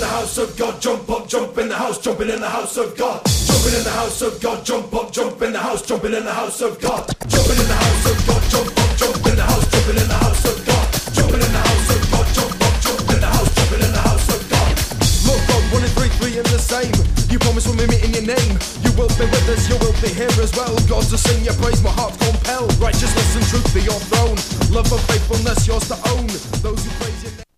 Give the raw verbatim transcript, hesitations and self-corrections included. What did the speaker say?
the house of God, jump up, jump in the house, jumping in the house of God. Jumping in the house of God, jump up, jump in the house, jumping in the house of God. Jumping in the house of God, jump up, jump in the house, jumping in the house of God. Jumping in the house of God, jump up, jump in the house, jumping in the house of God. Lord God, one and three, three and the same. You promise we'll meet in your name. You will be with us, you will be here as well. God, to sing your praise, my heart's compelled. Righteousness and truth be your throne. Love and faithfulness, yours to own. Those who praise your name.